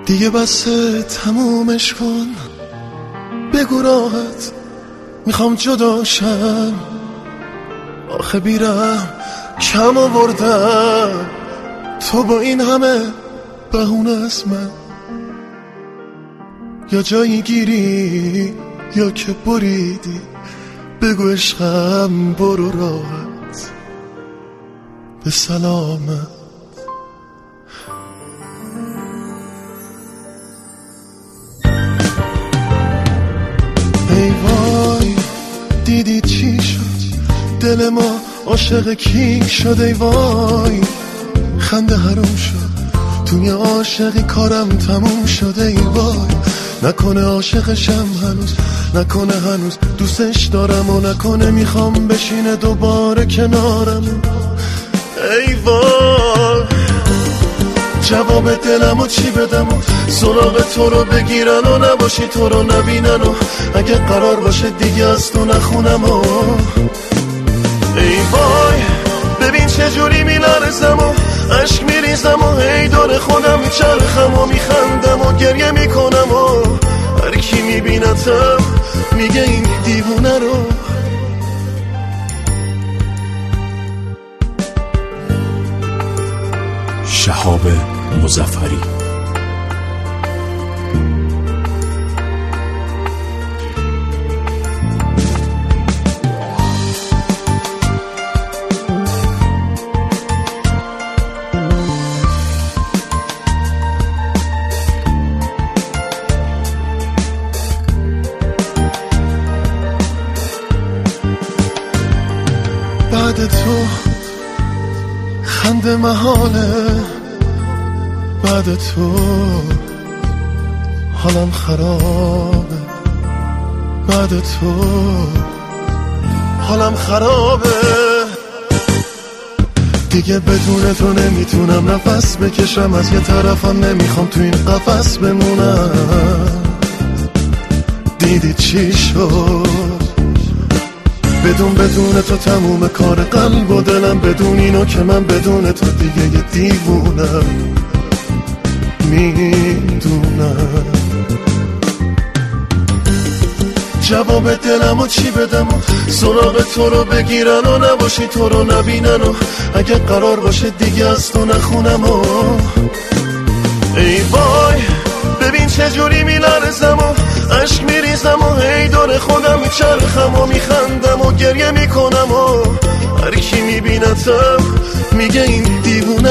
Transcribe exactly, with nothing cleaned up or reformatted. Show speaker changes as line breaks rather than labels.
دیگه بسه تمومش کن، بگو راحت میخوام جداشم، آخه بیرم کم آوردم، تو با این همه بهونه از من یا جایی گیری یا که بریدی، بگو عشقم برو راحت به سلامت. ای وای دیدی چی شد، دل ما عاشق کی شد، ای وای خنده حروم شد، توی عاشقی کارم تموم شده، ای وای نکنه عاشقشم هنوز، نکنه هنوز دوستش دارم و نکنه میخوام بشینه دوباره کنارم. ای وای جواب دلمو چی بدم و سراغ تو رو بگیرن و نباشی تو رو نبینن و اگه قرار باشه دیگه از تو نخونم و ای وای ببین چجوری میلرزم و عشق میریزم و هی دور خودم میچرخم و میخندم و گریه میکنم و هر کی میبینتم میگه این دیوونه رو.
شهاب مظفری.
بعد تو خنده محاله، بعد تو حالم خرابه، بعد تو حالم خرابه، دیگه بدون تو نمیتونم نفس بکشم، از یه طرفم نمیخوام تو این قفس بمونم. دیدی چی شد بدون بدون تو تموم کار قلب و دلم، بدون اینو که من بدون تو دیگه یه دیوونم، میدونم. جواب دلمو چی بدم و سراغ تو رو بگیرن و نباشی تو رو نبینن و اگه قرار باشه دیگه از تو نخونم و ای وای ببین چجوری میلرزم و عشق میریزم و هی دور خودم میچرخم و میخندم و گریه میکنم و هر کی میبینتم میگه این دیوونه